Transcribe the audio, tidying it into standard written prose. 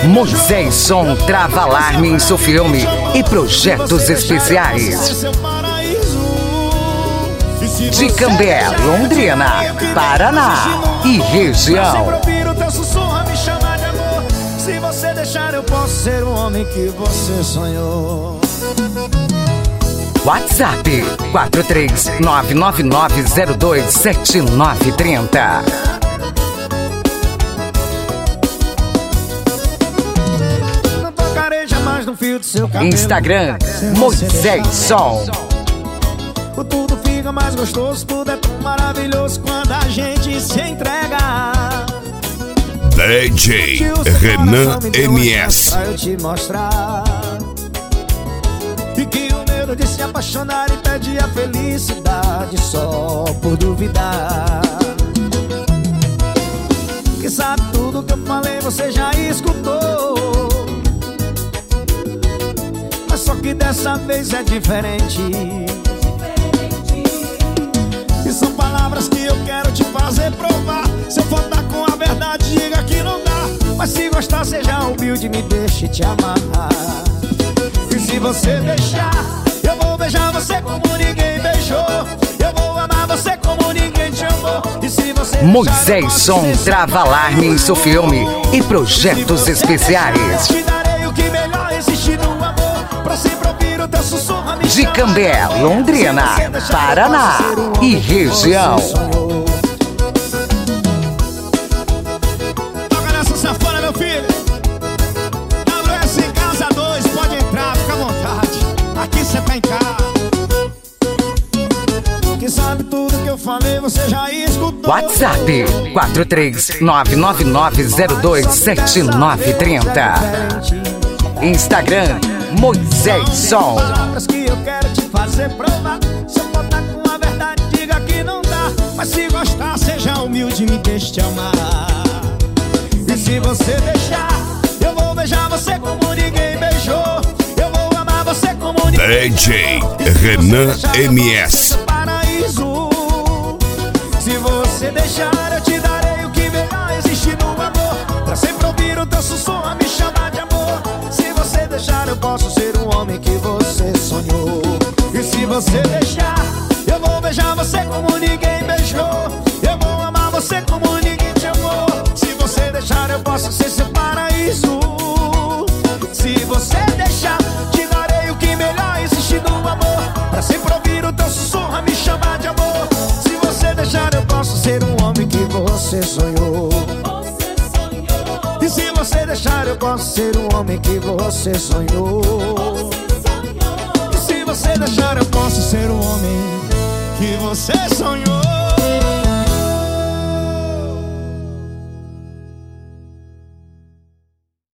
Moisés Som trava alarme em seu filme e projetos especiais. De Cambé, Londrina, Paraná e região. Se você deixar, eu posso ser o homem que você sonhou. WhatsApp 43999027930. Não tocarei jamais no fio do seu cabelo. Instagram Moisés Som. O tudo fica mais gostoso, tudo é tão maravilhoso quando a gente se entrega. DJ Renan MS. Pra eu te mostrar. E que o medo de se apaixonar impede a felicidade só por duvidar. Que sabe tudo que eu falei, você já escutou. Mas só que dessa vez é diferente. E são palavras que eu quero te fazer provar. Se eu for dar com a verdade, diga que não dá. Mas se gostar, seja humilde, me deixe te amar. E se você deixar, eu vou beijar você como ninguém beijou. Eu vou amar você como ninguém te amou. E se você Moisés Som trava alarme em seu filme e projetos especiais. te darei o que melhor existe no amor. Pra sempre ouvir o teu sussurro. De Cambé, Londrina, Paraná e região. Toca nessa sanfona, meu filho. WS em casa 2, pode entrar, fica à vontade. Aqui cê tá em casa. Quem sabe tudo que eu falei, você já escutou. WhatsApp 43999027930. Instagram Moisés Som. Palavras que eu quero te fazer provar. Se eu botar com a verdade, diga que não dá. Mas se gostar, seja humilde, me deixe te amar. E se você deixar, eu vou beijar você como ninguém beijou. Eu vou amar você como ninguém. DJ Renan MS. Paraíso. Se você deixar, eu te darei o que melhor existe no amor. Pra sempre ouvir o teu sussurro, me chamar de amor. Se você deixar, eu posso ser o homem que você sonhou. E se você deixar, eu vou beijar você como ninguém beijou. Eu vou amar você como ninguém te amou. Se você deixar, eu posso ser seu paraíso. Se você deixar, te darei o que melhor existe no amor. Pra sempre ouvir o teu sussurro, me chamar de amor. Se você deixar, eu posso ser um homem que você sonhou. E se você deixar, eu posso ser um homem que você sonhou. E se você deixar, eu posso ser o homem que você sonhou.